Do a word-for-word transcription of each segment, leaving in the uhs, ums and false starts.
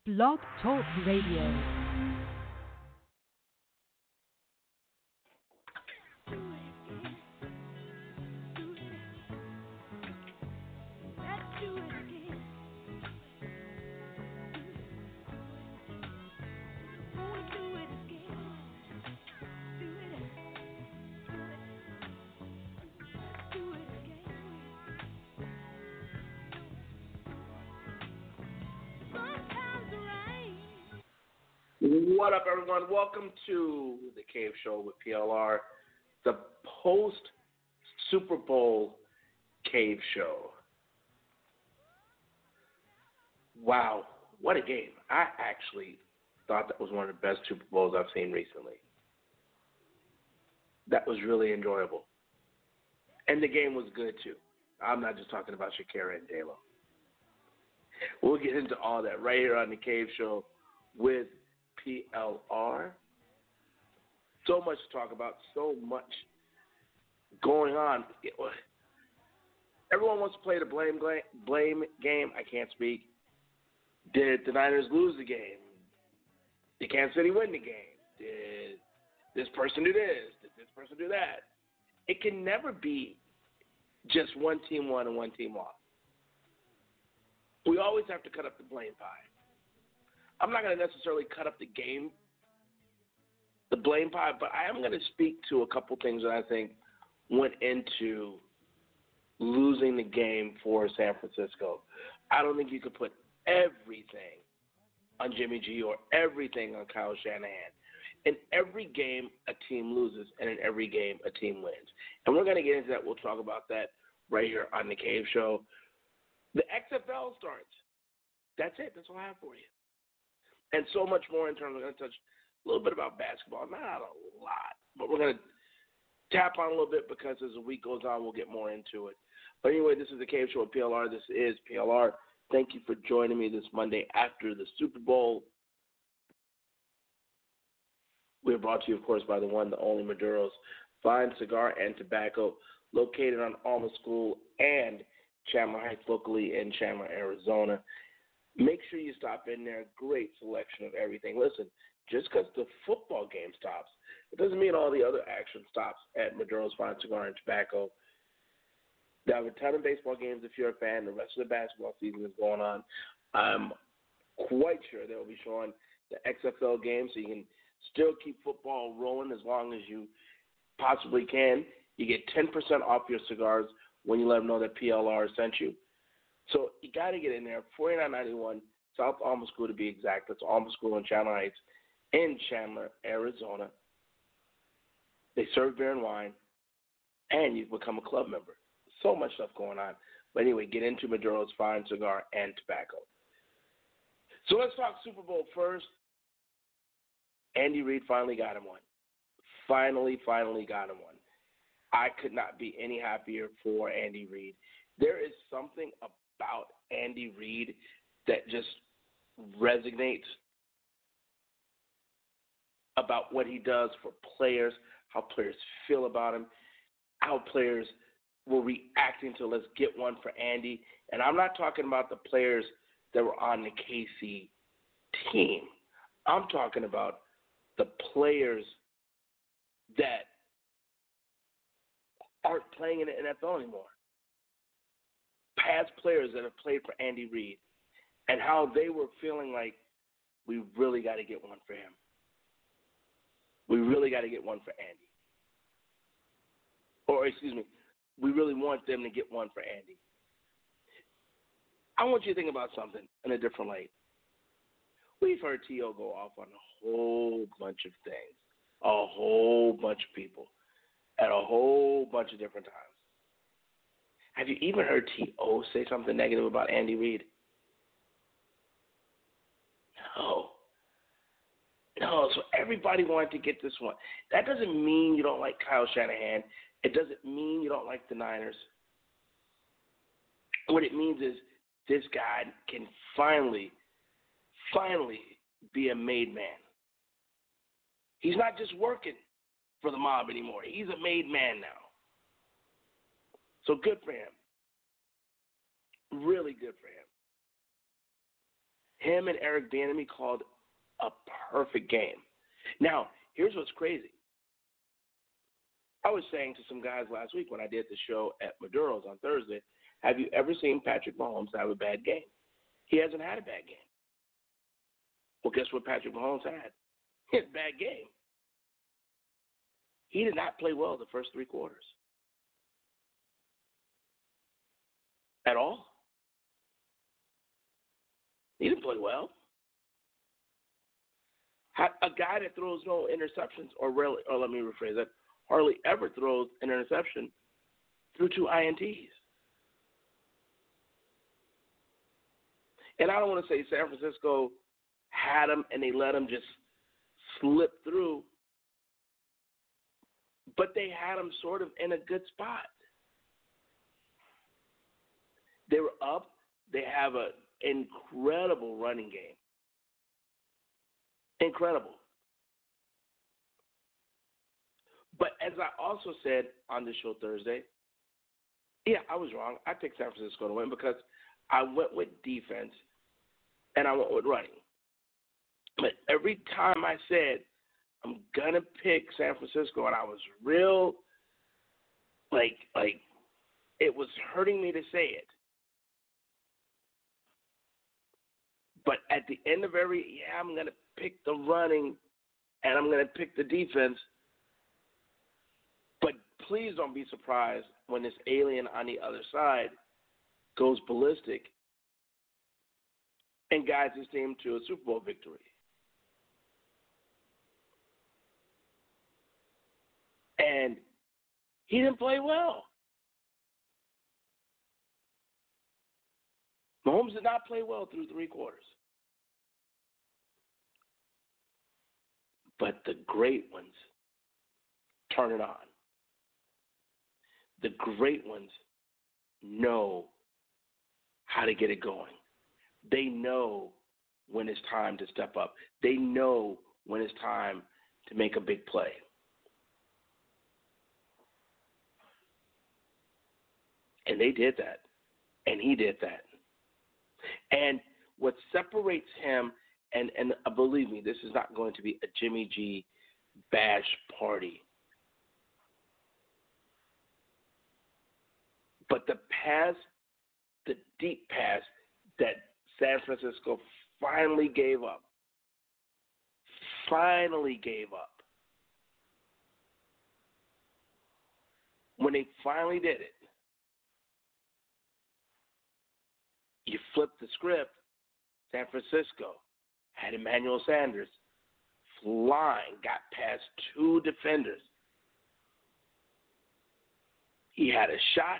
Blog Talk Radio. What up, everyone? Welcome to the Cave Show with P L R, the post-Super Bowl Cave Show. Wow, what a game. I actually thought that was one of the best Super Bowls I've seen recently. That was really enjoyable. And the game was good, too. I'm not just talking about Shakira and J-Lo. We'll get into all that right here on the Cave Show with P L R. So much to talk about, so much going on. Everyone wants to play the blame blame game. I can't speak. Did the Niners lose the game? Did Kansas City win the game? Did this person do this? Did this person do that? It can never be just one team won and one team lost. We always have to cut up the blame pie. I'm not going to necessarily cut up the game, the blame pie, but I am going to speak to a couple things that I think went into losing the game for San Francisco. I don't think you could put everything on Jimmy G or everything on Kyle Shanahan. In every game, a team loses, and in every game, a team wins. And we're going to get into that. We'll talk about that right here on the Cave Show. The X F L starts. That's it. That's all I have for you. And so much more in terms of, we're going to touch a little bit about basketball. Not a lot, but we're going to tap on a little bit because as the week goes on, we'll get more into it. But anyway, this is the Cave Show with P L R. This is P L R. Thank you for joining me this Monday after the Super Bowl. We are brought to you, of course, by the one, the only Maduro's Fine Cigar and Tobacco, located on Alma School and Chandler Heights, locally in Chandler, Arizona. Make sure you stop in there. Great selection of everything. Listen, just because the football game stops, it doesn't mean all the other action stops at Maduro's Fine Cigar and Tobacco. They have a ton of baseball games if you're a fan. The rest of the basketball season is going on. I'm quite sure they'll be showing the X F L game so you can still keep football rolling as long as you possibly can. You get ten percent off your cigars when you let them know that P L R sent you. So you got to get in there. forty-nine ninety-one, South Alma School to be exact. That's Alma School in Chandler Heights in Chandler, Arizona. They serve beer and wine, and you become a club member. So much stuff going on. But anyway, get into Maduro's Fine Cigar and Tobacco. So let's talk Super Bowl first. Andy Reid finally got him one. Finally, finally got him one. I could not be any happier for Andy Reid. There is something about Andy Reid that just resonates about what he does for players, how players feel about him, how players were reacting to let's get one for Andy. And I'm not talking about the players that were on the K C team. I'm talking about the players that aren't playing in the N F L anymore. Past players that have played for Andy Reid and how they were feeling like we really got to get one for him. We really got to get one for Andy. Or, excuse me, we really want them to get one for Andy. I want you to think about something in a different light. We've heard T O go off on a whole bunch of things, a whole bunch of people, at a whole bunch of different times. Have you even heard T O say something negative about Andy Reid? No. No, so everybody wanted to get this one. That doesn't mean you don't like Kyle Shanahan. It doesn't mean you don't like the Niners. What it means is this guy can finally, finally be a made man. He's not just working for the mob anymore. He's a made man now. So good for him. Really good for him. Him and Eric Bieniemy called a perfect game. Now, here's what's crazy. I was saying to some guys last week when I did the show at Maduro's on Thursday, have you ever seen Patrick Mahomes have a bad game? He hasn't had a bad game. Well, guess what Patrick Mahomes had? He had a bad game. He did not play well the first three quarters. At all. He didn't play well. A guy that throws no interceptions, or rarely, or let me rephrase that, hardly ever throws an interception through two I N Ts. And I don't want to say San Francisco had him and they let him just slip through, but they had him sort of in a good spot. They were up. They have an incredible running game. Incredible. But as I also said on the show Thursday, yeah, I was wrong. I picked San Francisco to win because I went with defense and I went with running. But every time I said I'm going to pick San Francisco, and I was real, like, like it was hurting me to say it. But at the end of every, yeah, I'm going to pick the running and I'm going to pick the defense. But please don't be surprised when this alien on the other side goes ballistic and guides his team to a Super Bowl victory. And he didn't play well. Mahomes did not play well through three quarters. But the great ones turn it on. The great ones know how to get it going. They know when it's time to step up. They know when it's time to make a big play. And they did that. And he did that. And what separates him, and, and uh, believe me, this is not going to be a Jimmy G bash party. But the pass, the deep pass that San Francisco finally gave up, finally gave up. When they finally did it, you flip the script, San Francisco had Emmanuel Sanders flying, got past two defenders. He had a shot,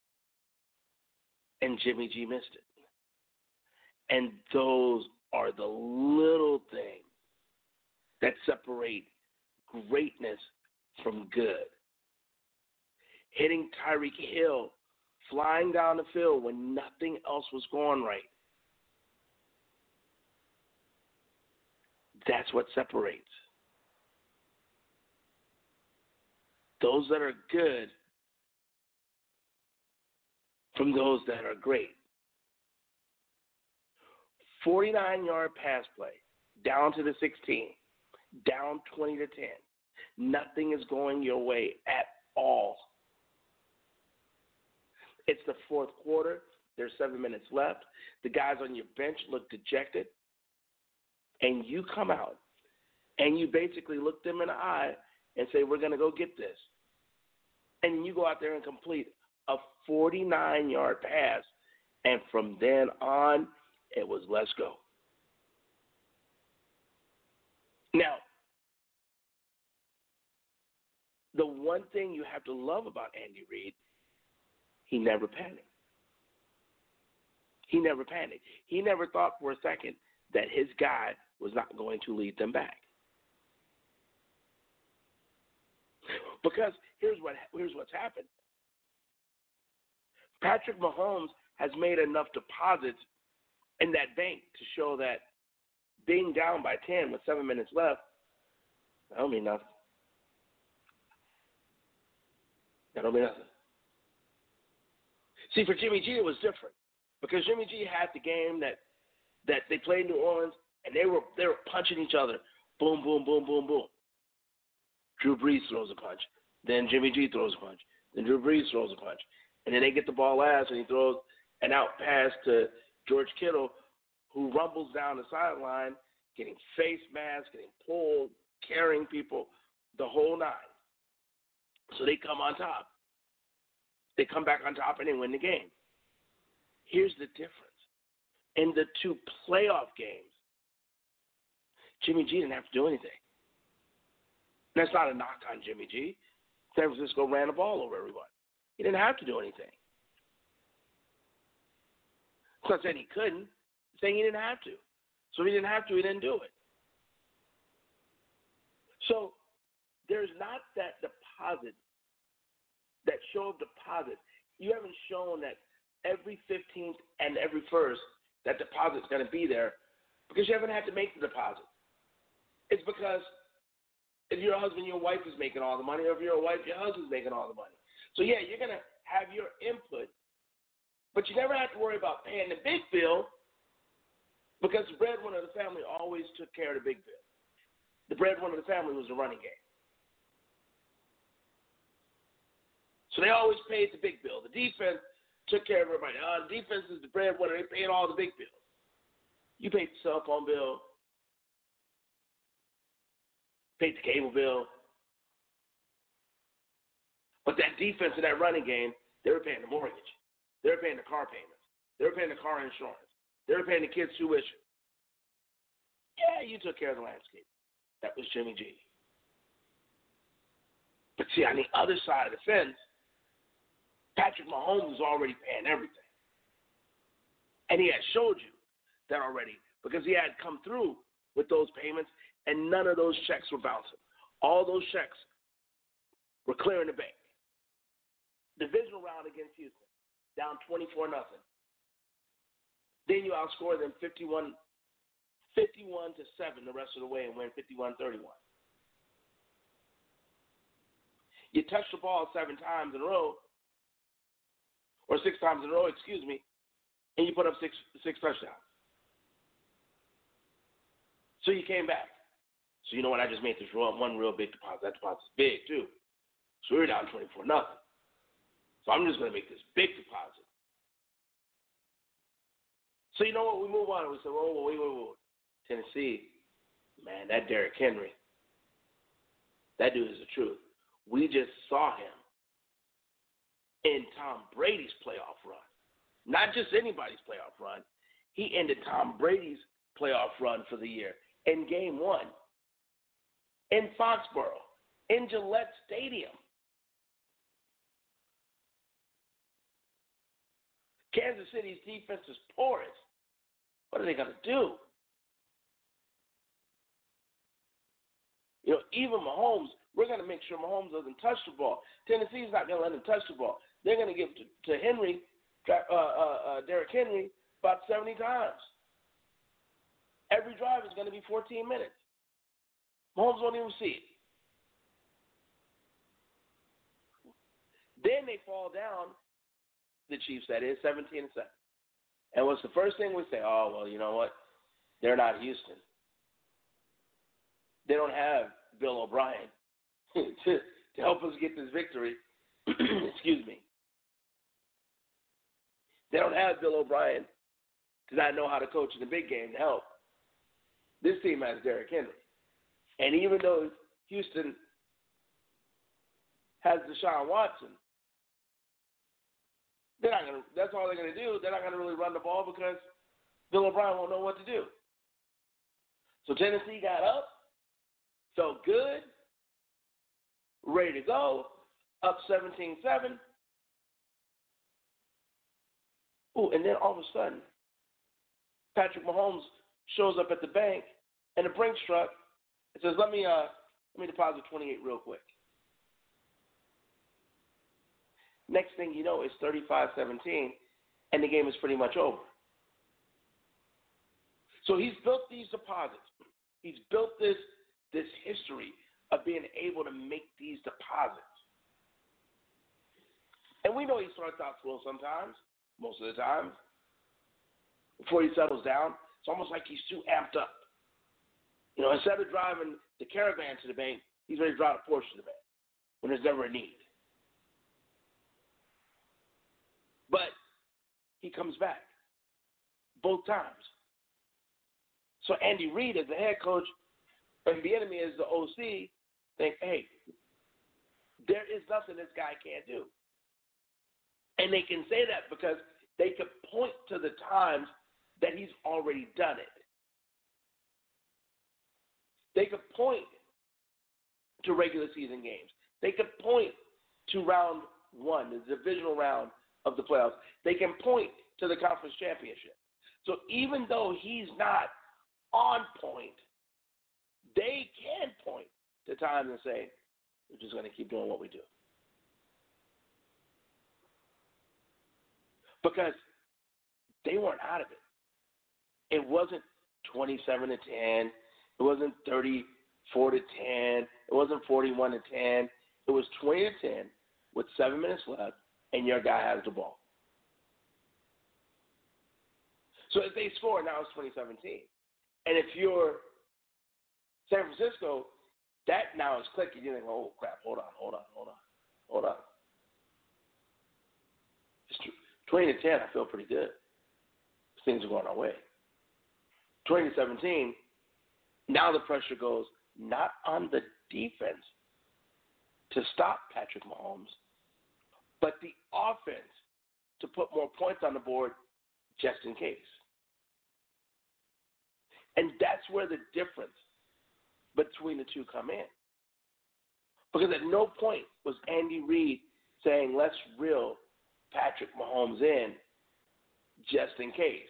and Jimmy G missed it. And those are the little things that separate greatness from good. Hitting Tyreek Hill, flying down the field when nothing else was going right. That's what separates. Those that are good from those that are great. forty-nine-yard pass play, down to the sixteen, down twenty to ten. Nothing is going your way at all. It's the fourth quarter. There's seven minutes left. The guys on your bench look dejected. And you come out and you basically look them in the eye and say, we're going to go get this. And you go out there and complete a forty-nine-yard pass. And from then on, it was let's go. Now, the one thing you have to love about Andy Reid, he never panicked. He never panicked. He never thought for a second that his guy was not going to lead them back. Because here's what here's what's happened. Patrick Mahomes has made enough deposits in that bank to show that being down by ten with seven minutes left, that don't mean nothing. That don't mean nothing. See, for Jimmy G, it was different because Jimmy G had the game that that they played New Orleans, and they were they were punching each other. Boom, boom, boom, boom, boom. Drew Brees throws a punch. Then Jimmy G throws a punch. Then Drew Brees throws a punch. And then they get the ball last, and he throws an out pass to George Kittle, who rumbles down the sideline, getting face masked, getting pulled, carrying people, the whole nine. So they come on top. They come back on top, and they win the game. Here's the difference. In the two playoff games, Jimmy G didn't have to do anything. That's not a knock on Jimmy G. San Francisco ran the ball over everyone. He didn't have to do anything. It's not saying he couldn't. It's saying he didn't have to. So if he didn't have to, he didn't do it. So there's not that deposit, that show of deposit. You haven't shown that every fifteenth and every first that deposit's going to be there because you haven't had to make the deposit. It's because if you're a husband, your wife is making all the money, or if you're a wife, your husband's making all the money. So, yeah, you're going to have your input, but you never have to worry about paying the big bill because the breadwinner of the family always took care of the big bill. The breadwinner of the family was the running game. So they always paid the big bill. The defense took care of everybody. Uh, the defense is the breadwinner. They paid all the big bills. You paid the cell phone bill, paid the cable bill. But that defense and that running game, they were paying the mortgage. They were paying the car payments. They were paying the car insurance. They were paying the kids' tuition. Yeah, you took care of the landscape. That was Jimmy G. But see, on the other side of the fence, Patrick Mahomes was already paying everything. And he had showed you that already because he had come through with those payments, and none of those checks were bouncing. All those checks were clearing the bank. Divisional round against Houston, down twenty-four nothing. Then you outscore them fifty-one, fifty-one to seven the rest of the way and win fifty-one thirty-one. You touch the ball seven times in a row, or six times in a row, excuse me, and you put up six six touchdowns. So you came back. So you know what? I just made this one real big deposit. That deposit's big, too. So we were down twenty-four nothing. So I'm just going to make this big deposit. So you know what? We move on. We say, whoa, whoa, wait, wait, wait. Tennessee, man, that Derrick Henry, that dude is the truth. We just saw him in Tom Brady's playoff run. Not just anybody's playoff run. He ended Tom Brady's playoff run for the year in game one, in Foxborough, in Gillette Stadium. Kansas City's defense is porous. What are they going to do? You know, even Mahomes, we're going to make sure Mahomes doesn't touch the ball. Tennessee's not going to let him touch the ball. They're going to give to, to Henry, uh, uh, uh, Derrick Henry, about seventy times. Every drive is going to be fourteen minutes. Mahomes won't even see it. Then they fall down, the Chiefs, that is, seventeen and seven. And what's the first thing we say? Oh, well, you know what? They're not Houston. They don't have Bill O'Brien to, to help us get this victory. Excuse me. They don't have Bill O'Brien to not know how to coach in the big game to help. This team has Derrick Henry. And even though Houston has Deshaun Watson, they're not gonna, that's all they're going to do. They're not going to really run the ball because Bill O'Brien won't know what to do. So Tennessee got up, felt good, ready to go, up seventeen seven. Ooh, and then all of a sudden, Patrick Mahomes shows up at the bank and the Brinks truck and says, let me, uh, let me deposit twenty-eight real quick. Next thing you know, it's thirty-five seventeen, and the game is pretty much over. So he's built these deposits. He's built this, this history of being able to make these deposits. And we know he starts out slow sometimes, most of the time, before he settles down. It's almost like he's too amped up. You know, instead of driving the Caravan to the bank, he's ready to drive the Porsche to the bank when there's never a need. But he comes back both times. So Andy Reid, as the head coach, and Bieniemy as the O C, think, hey, there is nothing this guy can't do. And they can say that because they could point to the times that he's already done it. They could point to regular season games. They could point to round one, the divisional round of the playoffs. They can point to the conference championship. So even though he's not on point, they can point to times and say, we're just going to keep doing what we do. Because they weren't out of it. It wasn't twenty-seven to ten. It wasn't thirty-four to ten. It wasn't forty-one to ten. It was twenty to ten with seven minutes left, and your guy has the ball. So if they score, now it's twenty seventeen. And if you're San Francisco, that now is clicking. You're like, oh, crap, hold on, hold on, hold on, hold on. It's twenty to ten, I feel pretty good. Things are going our way. twenty to seventeen, now the pressure goes not on the defense to stop Patrick Mahomes, but the offense to put more points on the board just in case. And that's where the difference between the two come in. Because at no point was Andy Reid saying, let's reel Patrick Mahomes in just in case.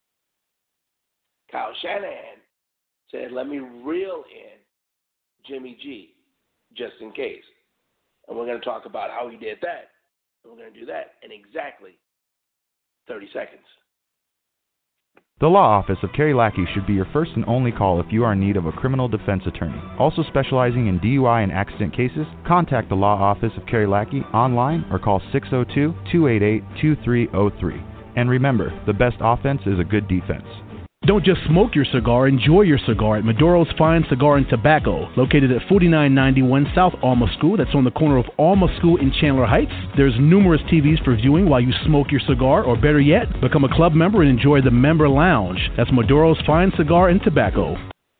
Kyle Shanahan said, let me reel in Jimmy G just in case. And we're going to talk about how he did that. And we're going to do that in exactly thirty seconds. The Law Office of Kerry Lackey should be your first and only call if you are in need of a criminal defense attorney. Also specializing in D U I and accident cases, contact the Law Office of Kerry Lackey online or call six oh two, two eight eight, two three oh three. And remember, the best offense is a good defense. Don't just smoke your cigar, enjoy your cigar at Maduro's Fine Cigar and Tobacco, located at forty-nine ninety-one South Alma School. That's on the corner of Alma School and Chandler Heights. There's numerous T Vs for viewing while you smoke your cigar, or better yet, become a club member and enjoy the member lounge. That's Maduro's Fine Cigar and Tobacco.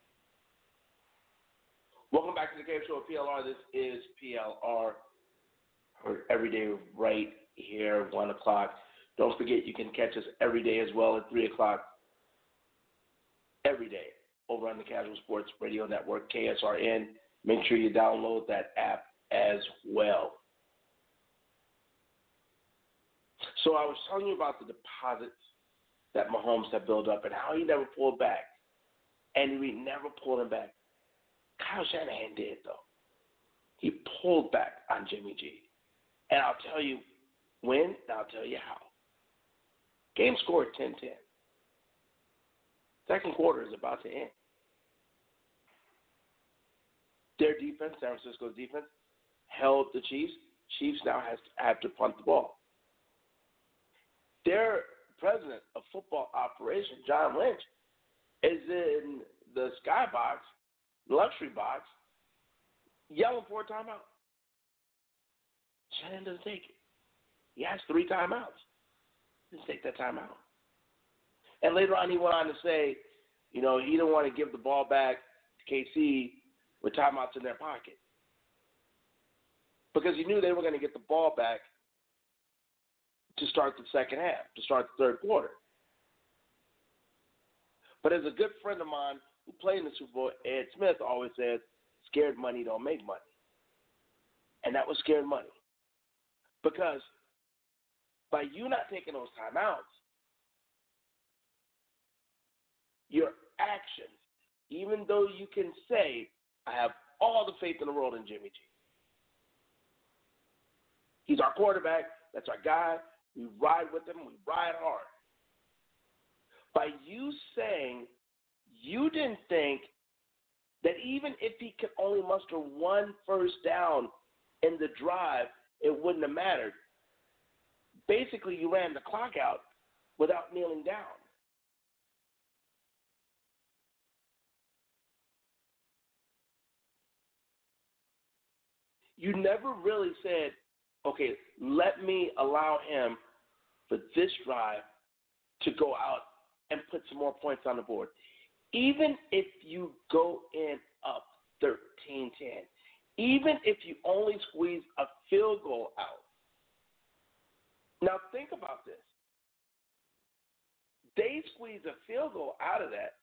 Welcome back to the Game Show at P L R. This is P L R, heard every day right here, one o'clock. Don't forget you can catch us every day as well at three o'clock. Every day over on the Casual Sports Radio Network, K S R N. Make sure you download that app as well. So I was telling you about the deposits that Mahomes had built up and how he never pulled back. And we never pulled him back. Kyle Shanahan did, though. He pulled back on Jimmy G. And I'll tell you when, and I'll tell you how. Game scored ten ten. Second quarter is about to end. Their defense, San Francisco's defense, held the Chiefs. Chiefs now has to have to punt the ball. Their president of football operations, John Lynch, is in the skybox, luxury box, yelling for a timeout. Shanahan doesn't take it. He has three timeouts. He doesn't take that timeout. And later on, he went on to say, you know, he didn't want to give the ball back to K C with timeouts in their pocket because he knew they were going to get the ball back to start the second half, to start the third quarter. But as a good friend of mine who played in the Super Bowl, Ed Smith, always says, scared money don't make money. And that was scared money. Because by you not taking those timeouts, your actions, even though you can say, I have all the faith in the world in Jimmy G. He's our quarterback. That's our guy. We ride with him. We ride hard. By you saying you didn't think that even if he could only muster one first down in the drive, it wouldn't have mattered. Basically, you ran the clock out without kneeling down. You never really said, okay, let me allow him for this drive to go out and put some more points on the board. Even if you go in up thirteen ten, even if you only squeeze a field goal out. Now think about this. They squeeze a field goal out of that.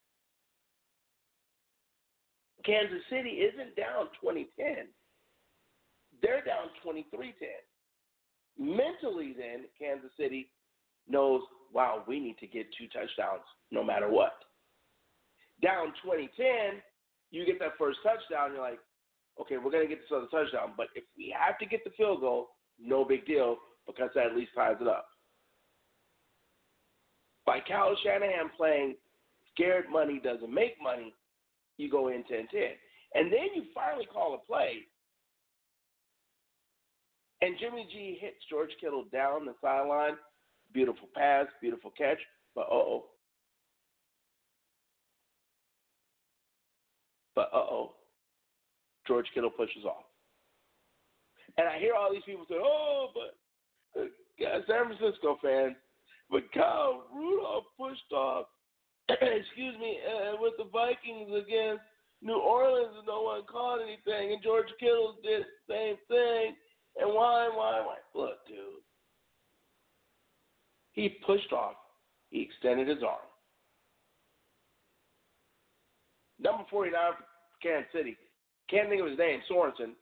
Kansas City isn't down twenty ten. They're down twenty-three ten. Mentally, then, Kansas City knows, wow, we need to get two touchdowns no matter what. Down twenty ten, you get that first touchdown, you're like, okay, we're going to get this other touchdown, but if we have to get the field goal, no big deal, because that at least ties it up. By Kyle Shanahan playing scared money doesn't make money, you go in ten ten. And then you finally call a play, and Jimmy G hits George Kittle down the sideline. Beautiful pass, beautiful catch, but uh-oh. But uh-oh. George Kittle pushes off. And I hear all these people say, oh, but uh, San Francisco fans, but Kyle Rudolph pushed off, excuse me, uh, with the Vikings against New Orleans and no one caught anything, and George Kittle did the same thing. And why, why, why? Look, dude. He pushed off. He extended his arm. Number forty-nine for Kansas City. Can't think of his name, Sorensen.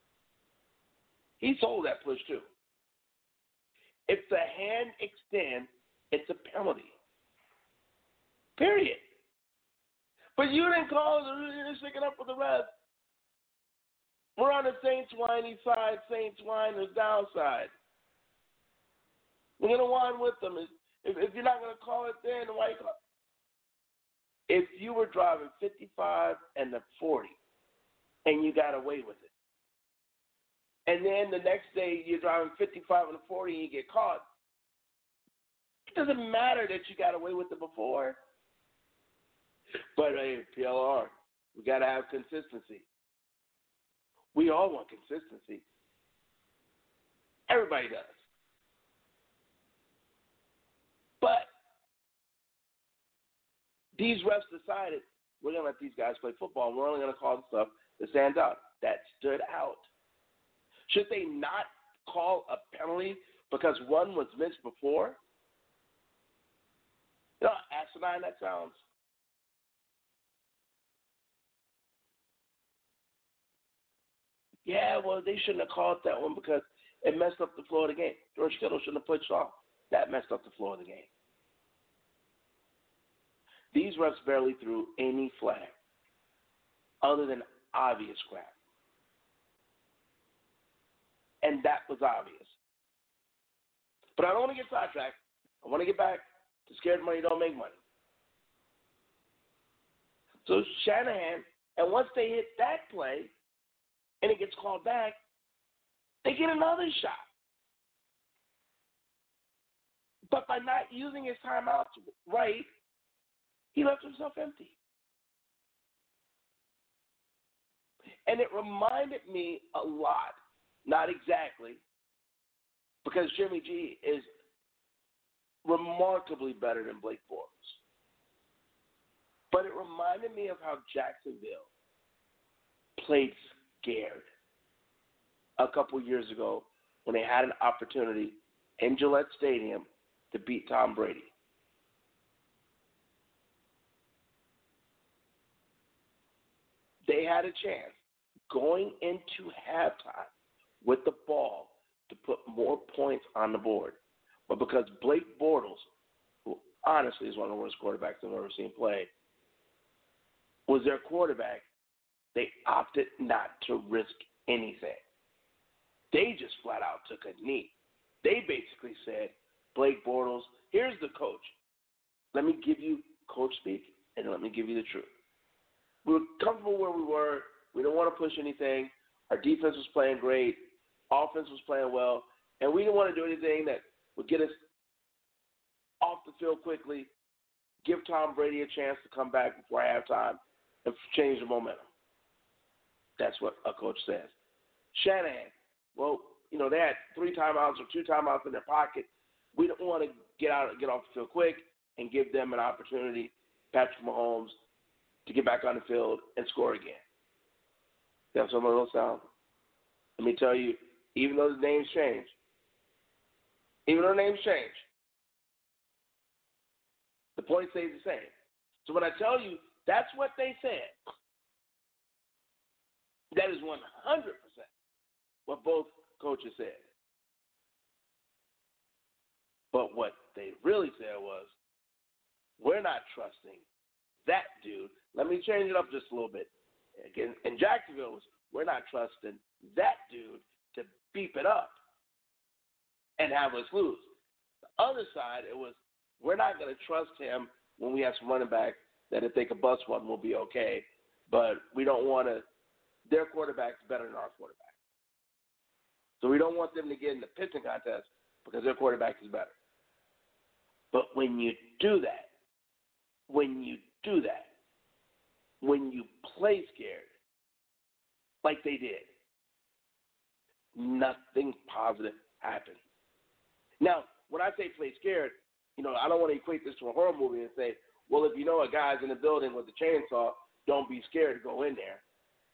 He sold that push too. If the hand extends, it's a penalty. Period. But you didn't call it. You're sticking up for the rest. We're on the Saints whiny side. Saints whine is downside. We're going to whine with them. If, if you're not going to call it then, why you call it? If you were driving fifty-five and the forty and you got away with it, and then the next day you're driving fifty-five and the forty and you get caught, it doesn't matter that you got away with it before. But, hey, P L R, we got to have consistency. We all want consistency. Everybody does. But these refs decided we're going to let these guys play football, and we're only going to call the stuff that stands out, that stood out. Should they not call a penalty because one was missed before? You know how asinine that sounds? Yeah, well, they shouldn't have called that one because it messed up the flow of the game. George Kittle shouldn't have pushed off. That messed up the flow of the game. These refs barely threw any flag other than obvious crap. And that was obvious. But I don't want to get sidetracked. I want to get back to scared money don't make money. So Shanahan, and once they hit that play and it gets called back, they get another shot. But by not using his timeouts right, he left himself empty. And it reminded me a lot, not exactly, because Jimmy G is remarkably better than Blake Bortles. But it reminded me of how Jacksonville played scared a couple years ago when they had an opportunity in Gillette Stadium to beat Tom Brady. They had a chance going into halftime with the ball to put more points on the board. But because Blake Bortles, who honestly is one of the worst quarterbacks I've ever seen play, was their quarterback, they opted not to risk anything. They just flat out took a knee. They basically said, Blake Bortles, here's the coach. Let me give you coach speak, and let me give you the truth. We were comfortable where we were. We didn't want to push anything. Our defense was playing great. Offense was playing well. And we didn't want to do anything that would get us off the field quickly, give Tom Brady a chance to come back before halftime, and change the momentum. That's what a coach says. Shanahan, well, you know, they had three timeouts or two timeouts in their pocket. We don't want to get out, get off the field quick and give them an opportunity, Patrick Mahomes, to get back on the field and score again. That's some of those sound. Let me tell you, even though the names change, even though the names change, the point stays the same. So when I tell you that's what they said, that is one hundred percent what both coaches said. But what they really said was, we're not trusting that dude. Let me change it up just a little bit. Again, in Jacksonville, was, we're not trusting that dude to beep it up and have us lose. The other side, it was, we're not going to trust him when we have some running back that if they could bust one, we'll be okay. But we don't want to – their quarterback's better than our quarterback. So we don't want them to get in the pitching contest because their quarterback is better. But when you do that, when you do that, when you play scared, like they did, nothing positive happened. Now, when I say play scared, you know, I don't want to equate this to a horror movie and say, well, if you know a guy's in the building with a chainsaw, don't be scared to go in there.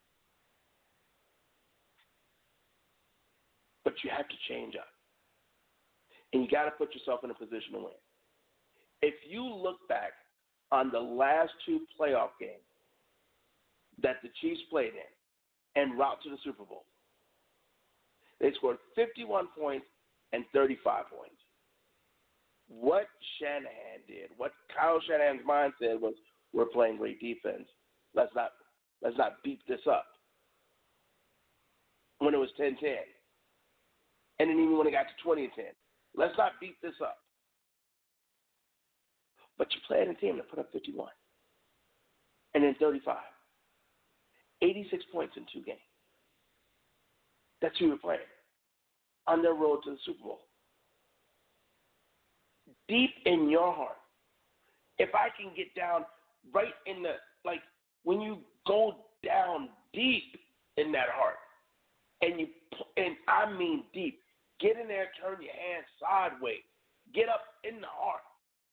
But you have to change up. And you got to put yourself in a position to win. If you look back on the last two playoff games that the Chiefs played in en route to the Super Bowl, they scored fifty-one points and thirty-five points. What Shanahan did, what Kyle Shanahan's mind said was, we're playing great defense. Let's not let's not beat this up. When it was ten ten. And then even when it got to twenty ten. Let's not beat this up. But you played a team that put up fifty-one. And then thirty-five. eighty-six points in two games. That's who you're playing. On their road to the Super Bowl. Deep in your heart, if I can get down right in the, like, when you go down deep in that heart, and you, and I mean deep, get in there, turn your hands sideways, get up in the heart.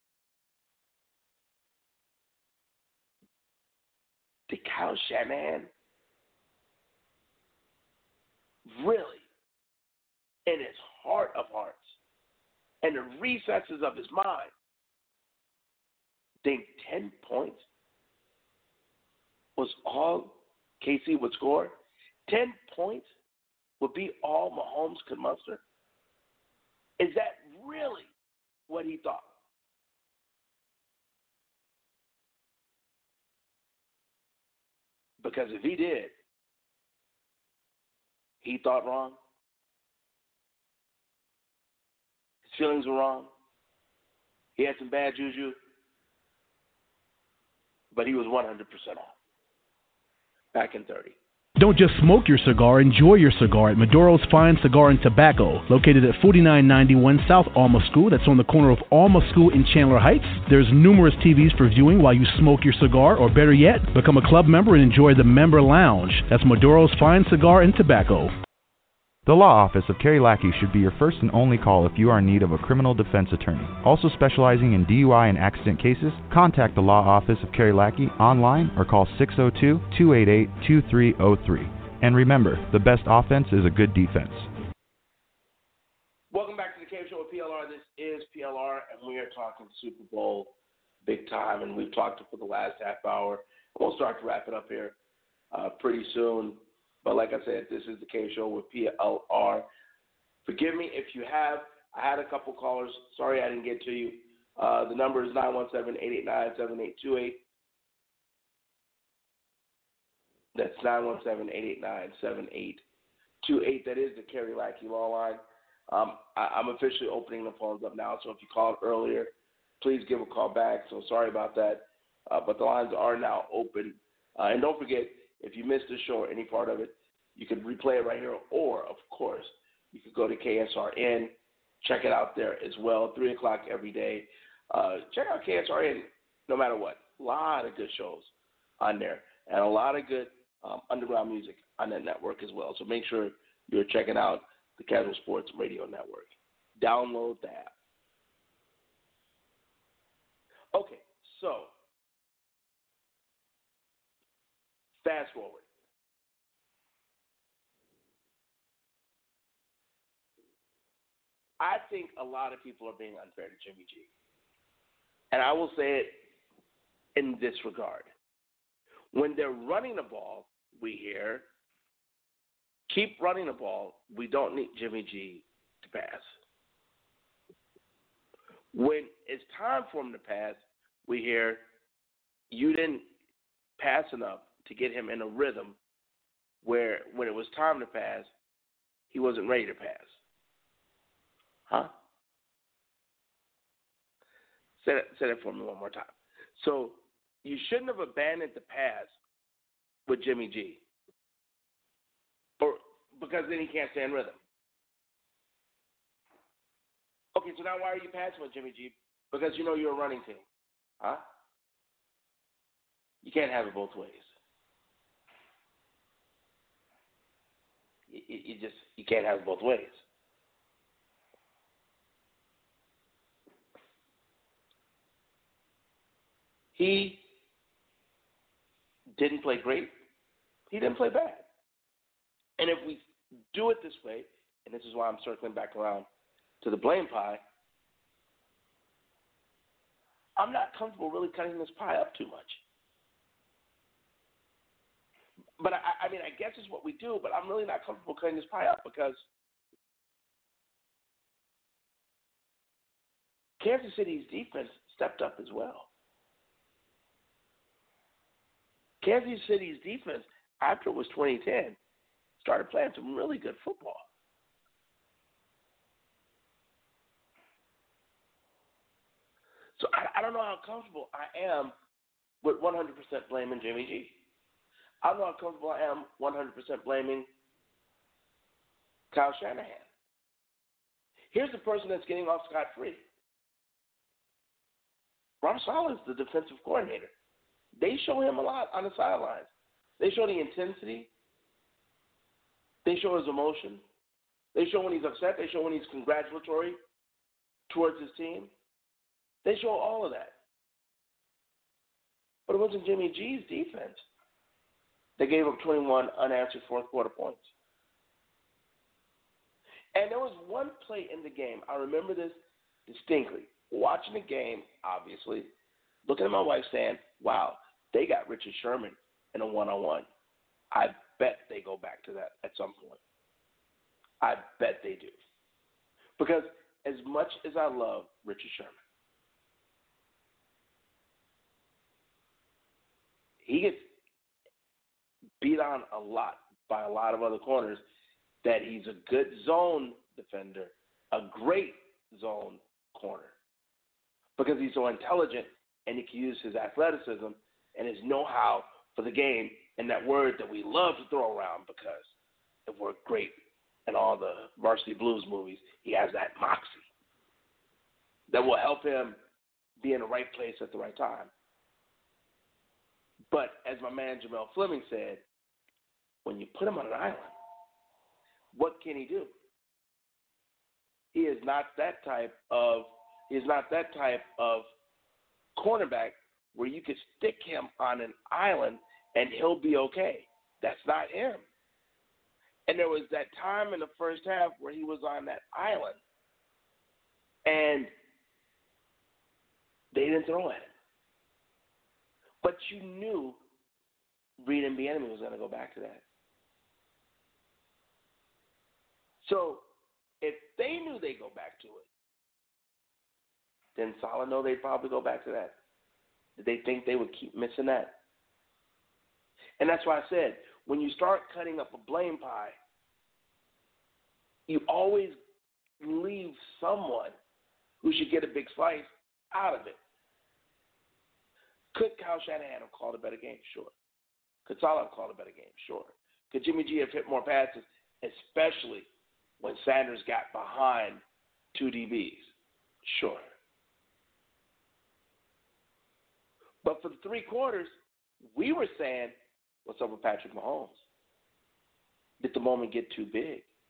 Did Kyle Shanahan really, in his heart of hearts, and the recesses of his mind, think ten points was all K C would score? ten points would be all Mahomes could muster? Is that really what he thought? Because if he did, he thought wrong. His feelings were wrong. He had some bad juju. But he was one hundred percent off. Back in thirty. Don't just smoke your cigar, enjoy your cigar at Maduro's Fine Cigar and Tobacco, located at forty-nine ninety-one South Alma School. That's on the corner of Alma School in Chandler Heights. There's numerous T Vs for viewing while you smoke your cigar, or better yet, become a club member and enjoy the member lounge. That's Maduro's Fine Cigar and Tobacco. The Law Office of Kerry Lackey should be your first and only call if you are in need of a criminal defense attorney. Also specializing in D U I and accident cases, contact the Law Office of Kerry Lackey online or call six oh two, two eight eight, two three oh three. And remember, the best offense is a good defense. Welcome back to the Cave Show with P L R. This is P L R, and we are talking Super Bowl big time, and we've talked for the last half hour. We'll start to wrap it up here uh, pretty soon. But like I said, this is the K Show with P L R. Forgive me if you have. I had a couple callers. Sorry I didn't get to you. Uh, the number is nine one seven, eight eight nine, seven eight two eight. That's nine one seven, eight eight nine, seven eight two eight. That is the Kerry Lackey Law Line. Um, I, I'm officially opening the phones up now, so if you called earlier, please give a call back. So sorry about that. Uh, but the lines are now open. Uh, and don't forget, if you missed the show or any part of it, you can replay it right here. Or, of course, you could go to K S R N, check it out there as well, three o'clock every day. Uh, check out K S R N no matter what. A lot of good shows on there and a lot of good um, underground music on that network as well. So make sure You're checking out the Casual Sports Radio Network. Download the app. Okay, so fast forward. I think a lot of people are being unfair to Jimmy G. And I will say it in this regard. When they're running the ball, we hear, keep running the ball. We don't need Jimmy G to pass. When it's time for him to pass, we hear, you didn't pass enough to get him in a rhythm where when it was time to pass, he wasn't ready to pass. Huh? Say that, say that for me one more time. So you shouldn't have abandoned the pass with Jimmy G, or because then he can't stay in rhythm. Okay, so now why are you passing with Jimmy G? Because you know you're a running team. Huh? You can't have it both ways. You, you just you can't have it both ways. He didn't play great. He didn't play bad. And if we do it this way, and this is why I'm circling back around to the blame pie, I'm not comfortable really cutting this pie up too much. But I, I mean, I guess it's what we do, but I'm really not comfortable cutting this pie up because Kansas City's defense stepped up as well. Kansas City's defense, after it was twenty ten, started playing some really good football. So I, I don't know how comfortable I am with one hundred percent blaming Jimmy G. I don't know how comfortable I am one hundred percent blaming Kyle Shanahan. Here's the person that's getting off scot-free. Rob Sala's the defensive coordinator. They show him a lot on the sidelines. They show the intensity. They show his emotion. They show when he's upset. They show when he's congratulatory towards his team. They show all of that. But it wasn't Jimmy G's defense. They gave up twenty-one unanswered fourth quarter points. And there was one play in the game. I remember this distinctly. Watching the game, obviously, looking at my wife saying, wow, they got Richard Sherman in a one-on-one. I bet they go back to that at some point. I bet they do. Because as much as I love Richard Sherman, he gets beat on a lot by a lot of other corners that he's a good zone defender, a great zone corner, because he's so intelligent and he can use his athleticism and his know-how for the game, and that word that we love to throw around because it worked great in all the Varsity Blues movies. He has that moxie that will help him be in the right place at the right time. But as my man Jamel Fleming said, when you put him on an island, what can he do? He is not that type of he is not that type of cornerback where you could stick him on an island and he'll be okay. That's not him. And there was that time in the first half where he was on that island and they didn't throw at him. But you knew Reed and Bieniemy was going to go back to that. So if they knew they'd go back to it, then Saleh know they'd probably go back to that. Did they think they would keep missing that? And that's why I said, when you start cutting up a blame pie, you always leave someone who should get a big slice out of it. Could Kyle Shanahan have called a better game? Sure. Could Saleh have called a better game? Sure. Could Jimmy G have hit more passes, especially when Sanders got behind two D Bs? Sure. But for the three quarters, we were saying, what's up with Patrick Mahomes? Did the moment get too big?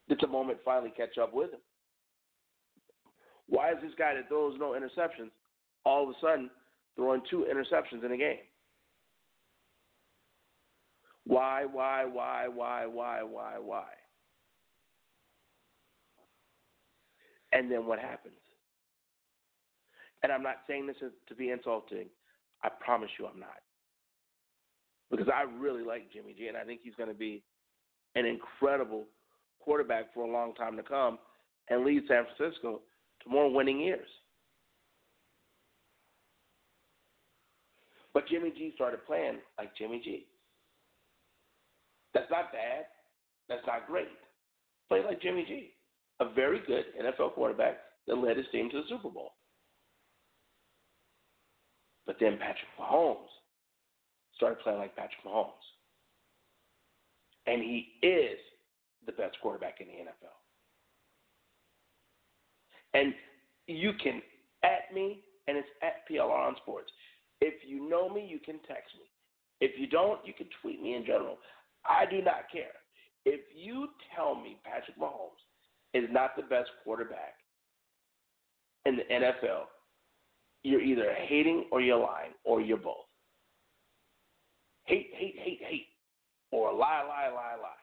Did the moment finally catch up with him? Why is this guy that throws no interceptions all of a sudden throwing two interceptions in a game? Why, why, why, why, why, why, why? And then what happens? And I'm not saying this to be insulting. I promise you I'm not. Because I really like Jimmy G, and I think he's going to be an incredible quarterback for a long time to come and lead San Francisco to more winning years. But Jimmy G started playing like Jimmy G. That's not bad. That's not great. Play like Jimmy G, a very good N F L quarterback that led his team to the Super Bowl. But then Patrick Mahomes started playing like Patrick Mahomes. And he is the best quarterback in the N F L. And you can at me, and it's at P L R on Sports. If you know me, you can text me. If you don't, you can tweet me in general. I do not care. If you tell me Patrick Mahomes is not the best quarterback in the N F L, you're either hating or you're lying, or you're both. Hate, hate, hate, hate, or lie, lie, lie, lie.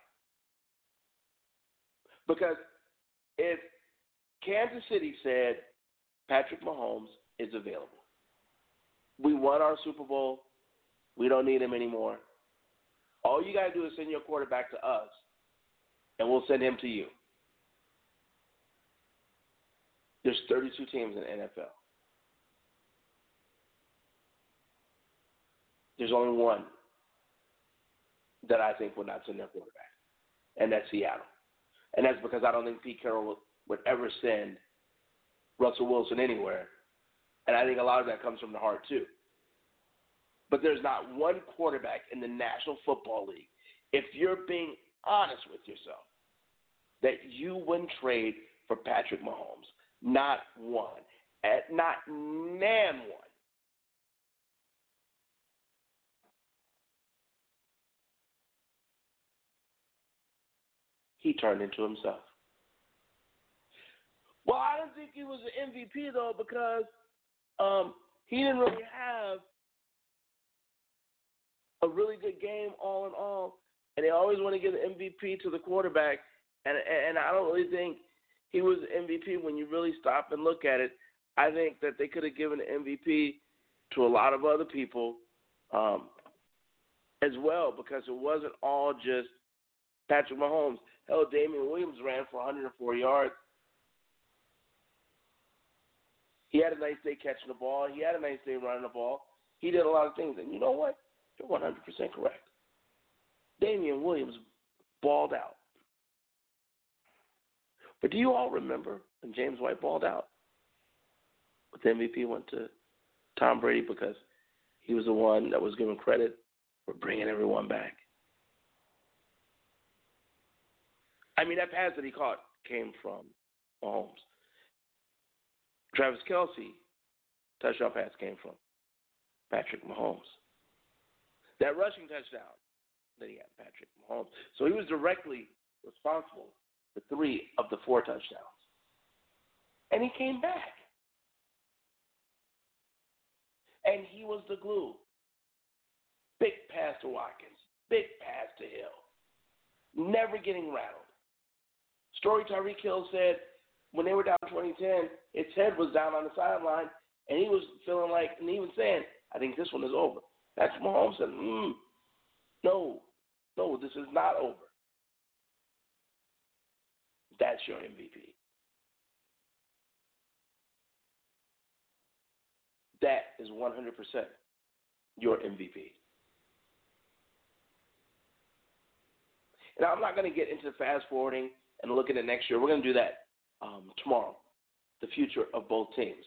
Because if Kansas City said Patrick Mahomes is available, we won our Super Bowl, we don't need him anymore, all you got to do is send your quarterback to us, and we'll send him to you. There's thirty-two teams in the N F L. There's only one that I think would not send their quarterback, and that's Seattle. And that's because I don't think Pete Carroll would, would ever send Russell Wilson anywhere, and I think a lot of that comes from the heart too. But there's not one quarterback in the National Football League, if you're being honest with yourself, that you wouldn't trade for Patrick Mahomes. Not one. At not nan one. He turned into himself. Well, I don't think he was an M V P, though, because um, he didn't really have a really good game all in all, and they always want to give the M V P to the quarterback, and and I don't really think he was the M V P when you really stop and look at it. I think that they could have given the M V P to a lot of other people um, as well, because it wasn't all just Patrick Mahomes. Hell, Damian Williams ran for one hundred four yards. He had a nice day catching the ball. He had a nice day running the ball. He did a lot of things. And you know what? You're one hundred percent correct. Damian Williams balled out. But do you all remember when James White balled out? But the M V P went to Tom Brady because he was the one that was given credit for bringing everyone back. I mean, that pass that he caught came from Mahomes. Travis Kelce, touchdown pass came from Patrick Mahomes. That rushing touchdown that he had, Patrick Mahomes. So he was directly responsible for three of the four touchdowns. And he came back. And he was the glue. Big pass to Watkins. Big pass to Hill. Never getting rattled. Story Tyreek Hill said when they were down twenty ten, his head was down on the sideline, and he was feeling like, and he was saying, I think this one is over. Patrick Mahomes said, mm, no, no, this is not over. That's your M V P. That is one hundred percent your M V P. And I'm not going to get into fast forwarding and looking at next year. We're going to do that um, tomorrow, the future of both teams.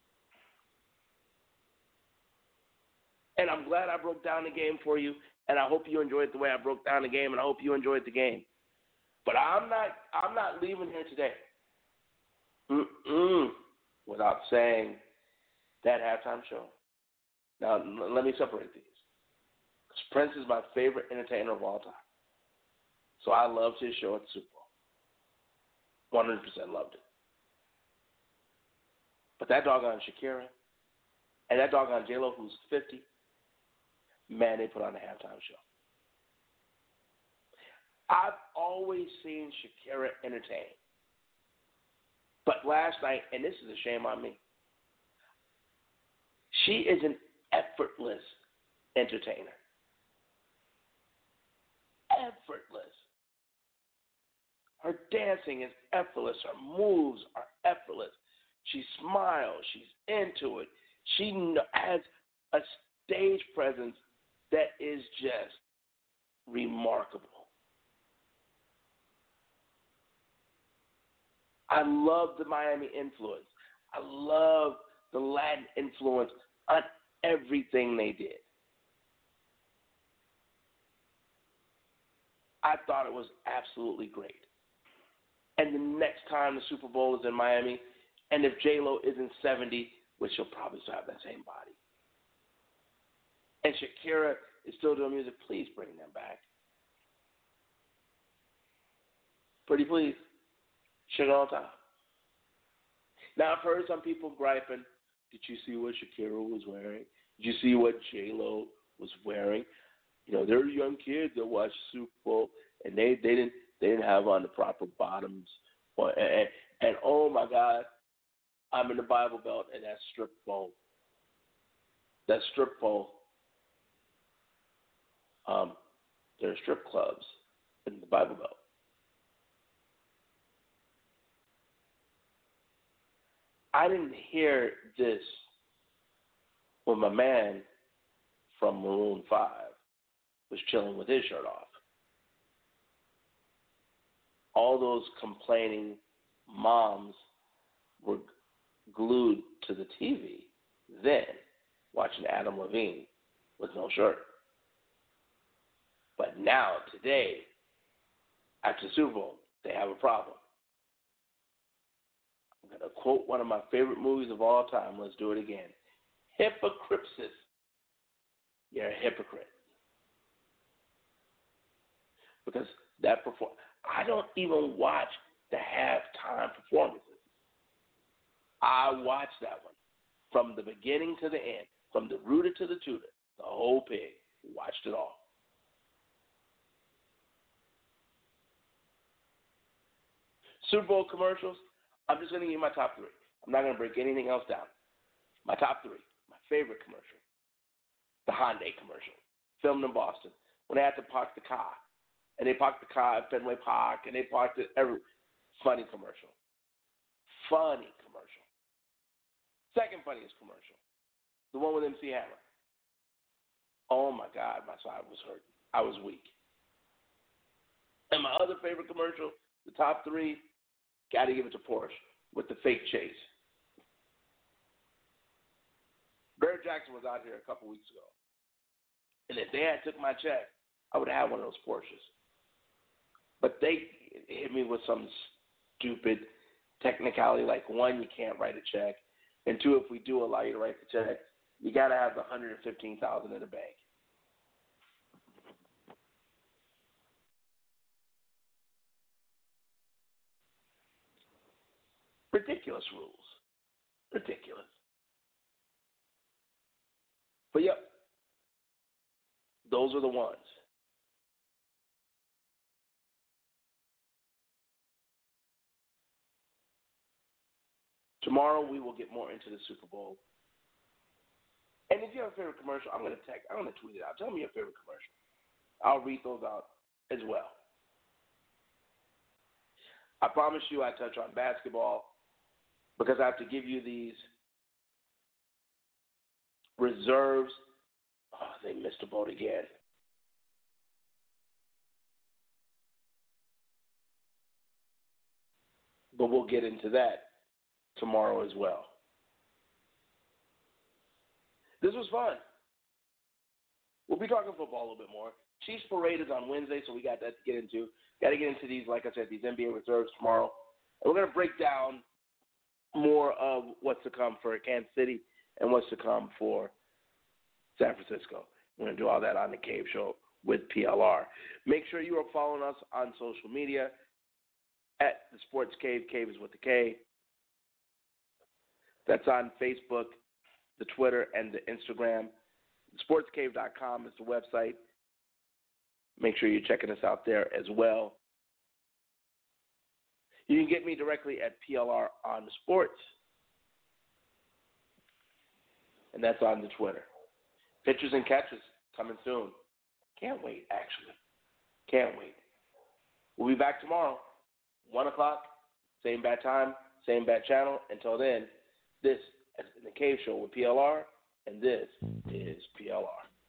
And I'm glad I broke down the game for you, and I hope you enjoyed the way I broke down the game, and I hope you enjoyed the game. But I'm not I'm not leaving here today Mm-mm. without saying that halftime show. Now, let me separate these. Prince is my favorite entertainer of all time. So I loved his show at the Super Bowl. one hundred percent loved it. But that doggone Shakira and that doggone J-Lo, who's fifty, man, they put on a halftime show. I've always seen Shakira entertain. But last night, and this is a shame on me, she is an effortless entertainer. Effortless. Her dancing is effortless. Her moves are effortless. She smiles. She's into it. She has a stage presence that is just remarkable. I love the Miami influence. I love the Latin influence on everything they did. I thought it was absolutely great. And the next time the Super Bowl is in Miami, and if J-Lo isn't seventy, which she'll probably still have that same body, and Shakira is still doing music, please bring them back. Pretty please. Sugar on top. Now, I've heard some people griping, did you see what Shakira was wearing? Did you see what J-Lo was wearing? You know, they're young kids that watch Super Bowl, and they, they didn't they didn't have on the proper bottoms. Or, and, and, oh, my God, I'm in the Bible Belt, and that's strip pole. That's strip pole. Um, there are strip clubs in the Bible Belt. I didn't hear this when my man from Maroon five was chilling with his shirt off. All those complaining moms were glued to the T V then watching Adam Levine with no shirt. But now, today, after the Super Bowl, they have a problem. I'm going to quote one of my favorite movies of all time. Let's do it again. Hypocripsis. You're a hypocrite. Because that perform, I don't even watch the halftime performances. I watched that one from the beginning to the end, from the rooter to the tutor, the whole pig. Watched it all. Super Bowl commercials, I'm just going to give you my top three. I'm not going to break anything else down. My top three, my favorite commercial, the Hyundai commercial, filmed in Boston, when they had to park the car. And they parked the car at Fenway Park, and they parked it every. Funny commercial. Funny commercial. Second funniest commercial, the one with M C Hammer. Oh, my God, my side was hurting. I was weak. And my other favorite commercial, the top three, got to give it to Porsche with the fake chase. Barrett Jackson was out here a couple weeks ago. And if they had took my check, I would have had one of those Porsches. But they hit me with some stupid technicality, like, one, you can't write a check. And two, if we do allow you to write the check, you got to have the one hundred fifteen thousand dollars in the bank. Ridiculous rules. Ridiculous. But, yep, those are the ones. Tomorrow we will get more into the Super Bowl. And if you have a favorite commercial, I'm going to text, I'm going to tweet it out. Tell me your favorite commercial. I'll read those out as well. I promise you I touch on basketball because I have to give you these reserves. Oh, they missed a boat again. But we'll get into that tomorrow as well. This was fun. We'll be talking football a little bit more. Chiefs Parade is on Wednesday, so we got that to get into. Got to get into these, like I said, these N B A reserves tomorrow. And we're going to break down more of what's to come for Kansas City and what's to come for San Francisco. We're going to do all that on the Cave Show with P L R. Make sure you are following us on social media at the Sports Cave. Cave is with the K. That's on Facebook, the Twitter, and the Instagram. sports cave dot com is the website. Make sure you're checking us out there as well. You can get me directly at P L R on Sports, and that's on the Twitter. Pitches and catches coming soon. Can't wait, actually. Can't wait. We'll be back tomorrow, one o'clock, same bad time, same bad channel. Until then, this is the Cave Show with P L R, and this is P L R.